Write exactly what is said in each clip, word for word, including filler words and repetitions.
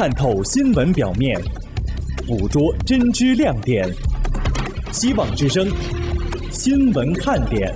探透新闻表面，捕捉真知亮点。希望之声，新闻看点。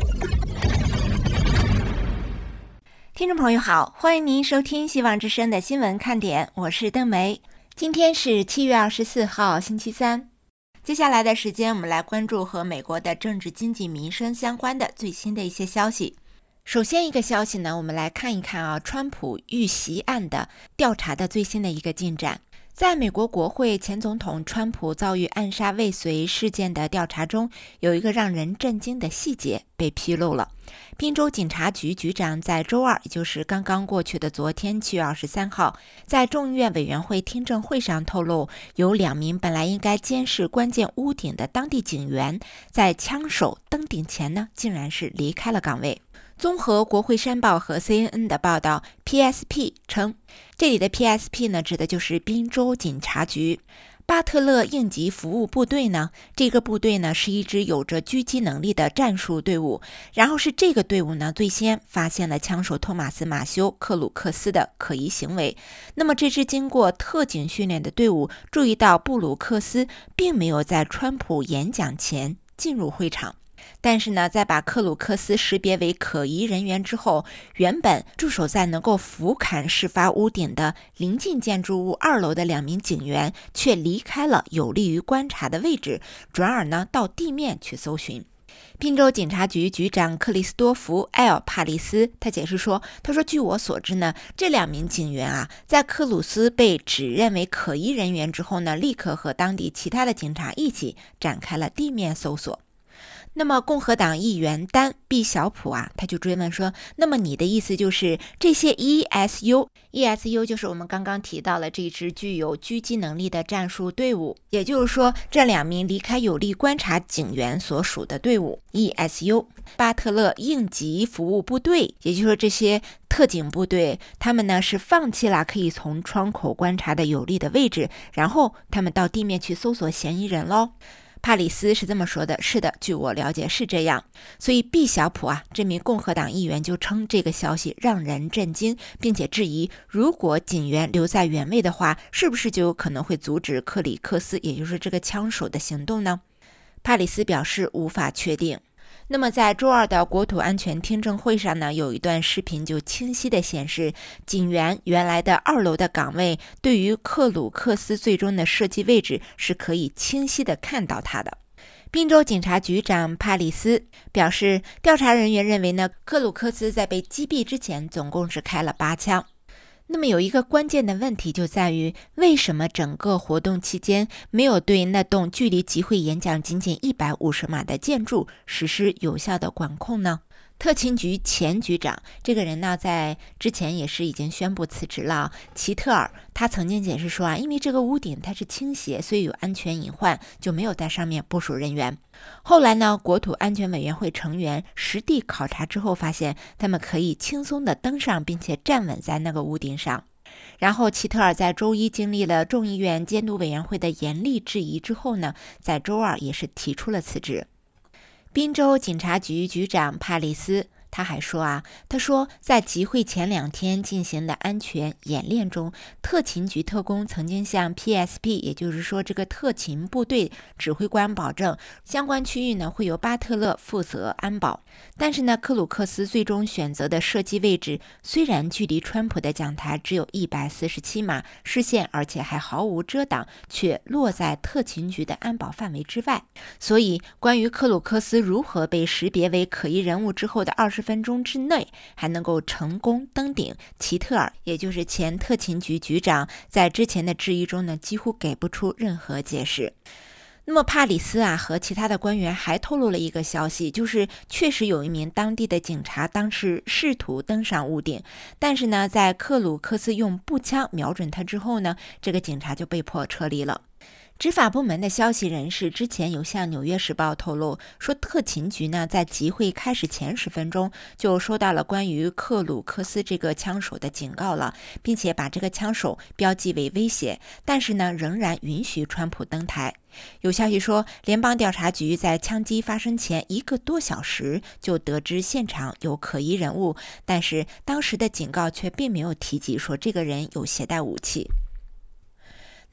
听众朋友好，欢迎您收听希望之声的新闻看点，我是邓梅。今天是七月二十四号，星期三。接下来的时间，我们来关注和美国的政治、经济、民生相关的最新的一些消息。首先一个消息呢，我们来看一看啊，川普遇袭案的调查的最新的一个进展。在美国国会前总统川普遭遇暗杀未遂事件的调查中，有一个让人震惊的细节被披露了。宾州警察局局长在周二，也就是刚刚过去的昨天七月二十三号，在众议院委员会听证会上透露，有两名本来应该监视关键屋顶的当地警员，在枪手登顶前呢，竟然是离开了岗位。综合国会山报和 C N N 的报道 ，P S P 称，这里的 P S P 呢，指的就是宾州警察局。巴特勒应急服务部队呢，这个部队呢是一支有着狙击能力的战术队伍，然后是这个队伍呢最先发现了枪手托马斯·马修·克鲁克斯的可疑行为。那么这支经过特警训练的队伍注意到布鲁克斯并没有在川普演讲前进入会场。但是呢，在把克鲁克斯识别为可疑人员之后，原本驻守在能够俯瞰事发屋顶的临近建筑物二楼的两名警员却离开了有利于观察的位置，转而呢到地面去搜寻。宾州警察局局长克里斯多弗·埃尔帕利斯他解释说，他说据我所知呢，这两名警员啊，在克鲁斯被指认为可疑人员之后呢，立刻和当地其他的警察一起展开了地面搜索。那么共和党议员丹·毕小普啊，他就追问说，那么你的意思就是这些 E S U E S U 就是我们刚刚提到了这支具有狙击能力的战术队伍，也就是说这两名离开有利观察警员所属的队伍 E S U 巴特勒应急服务部队，也就是说这些特警部队，他们呢是放弃了可以从窗口观察的有利的位置，然后他们到地面去搜索嫌疑人咯。帕里斯是这么说的，是的，据我了解是这样。所以毕小普啊，这名共和党议员就称这个消息让人震惊，并且质疑，如果警员留在原位的话，是不是就有可能会阻止克里克斯，也就是这个枪手的行动呢？帕里斯表示无法确定。那么在周二的国土安全听证会上呢，有一段视频就清晰地显示，警员原来的二楼的岗位对于克鲁克斯最终的射击位置是可以清晰地看到他的。宾州警察局长帕里斯表示，调查人员认为呢，克鲁克斯在被击毙之前总共是开了八枪。那么有一个关键的问题就在于，为什么整个活动期间没有对那栋距离集会演讲仅仅一百五十码的建筑实施有效的管控呢？特勤局前局长这个人呢，在之前也是已经宣布辞职了。齐特尔他曾经解释说啊，因为这个屋顶它是倾斜，所以有安全隐患，就没有在上面部署人员。后来呢，国土安全委员会成员实地考察之后发现，他们可以轻松地登上，并且站稳在那个屋顶上。然后齐特尔在周一经历了众议院监督委员会的严厉质疑之后呢，在周二也是提出了辞职。宾州警察局局长帕里斯他还说啊，他说在集会前两天进行的安全演练中，特勤局特工曾经向 P S P， 也就是说这个特勤部队指挥官保证，相关区域呢会由巴特勒负责安保。但是呢，克鲁克斯最终选择的射击位置虽然距离川普的讲台只有一百四十七码，视线而且还毫无遮挡，却落在特勤局的安保范围之外。所以关于克鲁克斯如何被识别为可疑人物之后的二十分钟之内还能够成功登顶，齐特尔也就是前特勤局局长在之前的质疑中呢，几乎给不出任何解释。那么帕里斯啊和其他的官员还透露了一个消息，就是确实有一名当地的警察当时试图登上屋顶，但是呢，在克鲁克斯用步枪瞄准他之后呢，这个警察就被迫撤离了。执法部门的消息人士之前有向《纽约时报》透露说，特勤局呢在集会开始前十分钟就收到了关于克鲁克斯这个枪手的警告了，并且把这个枪手标记为威胁，但是呢仍然允许川普登台。有消息说，联邦调查局在枪击发生前一个多小时就得知现场有可疑人物，但是当时的警告却并没有提及说这个人有携带武器。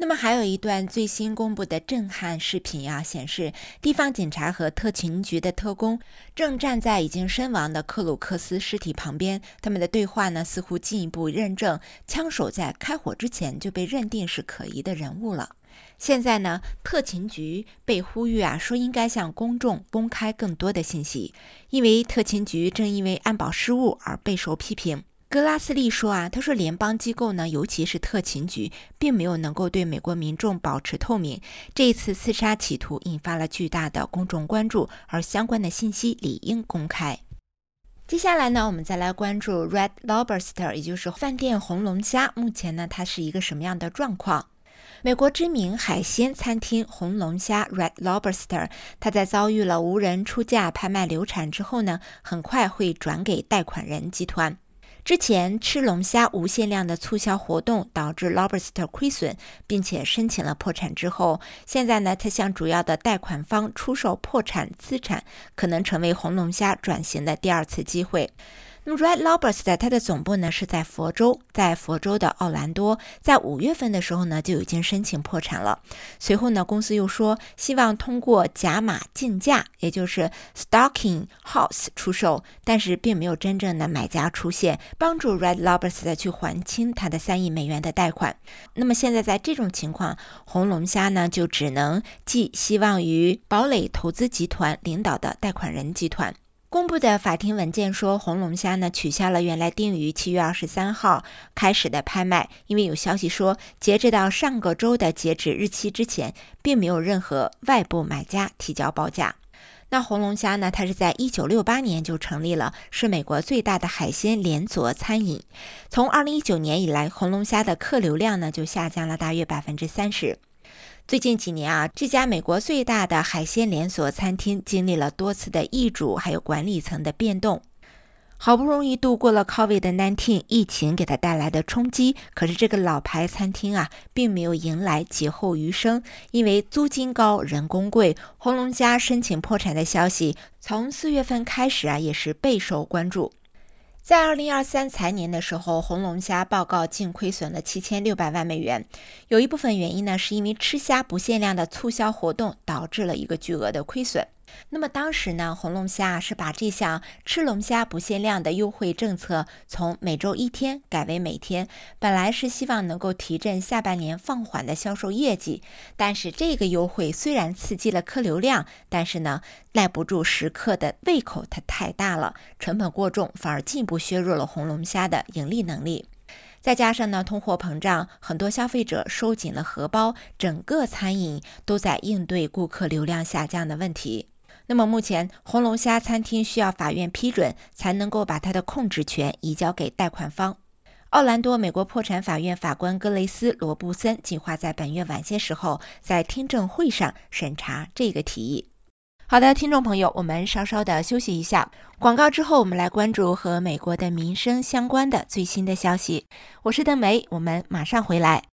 那么还有一段最新公布的震撼视频啊，显示地方警察和特勤局的特工正站在已经身亡的克鲁克斯尸体旁边，他们的对话呢，似乎进一步认证枪手在开火之前就被认定是可疑的人物了。现在呢，特勤局被呼吁啊，说应该向公众公开更多的信息，因为特勤局正因为安保失误而备受批评。格拉斯利说啊，他说联邦机构呢，尤其是特勤局，并没有能够对美国民众保持透明。这一次刺杀企图引发了巨大的公众关注，而相关的信息理应公开。接下来呢，我们再来关注 Red Lobster， 也就是饭店红龙虾，目前呢，它是一个什么样的状况？美国知名海鲜餐厅红龙虾 Red Lobster， 它在遭遇了无人出价拍卖流产之后呢，很快会转给贷款人集团。之前吃龙虾无限量的促销活动导致 Lobster 亏损，并且申请了破产之后，现在呢，他向主要的贷款方出售破产资产，可能成为红龙虾转型的第二次机会。那么 Red Lobster 它的总部呢是在佛州，在佛州的奥兰多，在五月份的时候呢就已经申请破产了。随后呢，公司又说希望通过假码竞价，也就是 Stocking House 出售，但是并没有真正的买家出现，帮助 Red Lobster 去还清它的三亿美元的贷款。那么现在在这种情况，红龙虾呢就只能寄希望于堡垒投资集团领导的贷款人集团。公布的法庭文件说，红龙虾呢取消了原来定于七月二十三号开始的拍卖，因为有消息说，截止到上个周的截止日期之前，并没有任何外部买家提交报价。那红龙虾呢，它是在一九六八年就成立了，是美国最大的海鲜连锁餐饮。从二零一九年以来，红龙虾的客流量呢就下降了大约 百分之三十。最近几年啊，这家美国最大的海鲜连锁餐厅经历了多次的易主还有管理层的变动，好不容易度过了 COVID 十九 疫情给它带来的冲击，可是这个老牌餐厅啊并没有迎来劫后余生，因为租金高人工贵，红龙虾申请破产的消息从四月份开始啊也是备受关注。在二零二三财年的时候，红龙虾报告净亏损了七千六百万美元，有一部分原因呢是因为吃虾不限量的促销活动导致了一个巨额的亏损。那么当时呢，红龙虾是把这项吃龙虾不限量的优惠政策从每周一天改为每天，本来是希望能够提振下半年放缓的销售业绩，但是这个优惠虽然刺激了客流量，但是呢耐不住食客的胃口，它太大了，成本过重，反而进一步削弱了红龙虾的盈利能力。再加上呢，通货膨胀，很多消费者收紧了荷包，整个餐饮都在应对顾客流量下降的问题。那么目前红龙虾餐厅需要法院批准才能够把它的控制权移交给贷款方。奥兰多美国破产法院法官格雷斯·罗布森计划在本月晚些时候在听证会上审查这个提议。好的，听众朋友，我们稍稍的休息一下，广告之后我们来关注和美国的民生相关的最新的消息。我是邓梅，我们马上回来。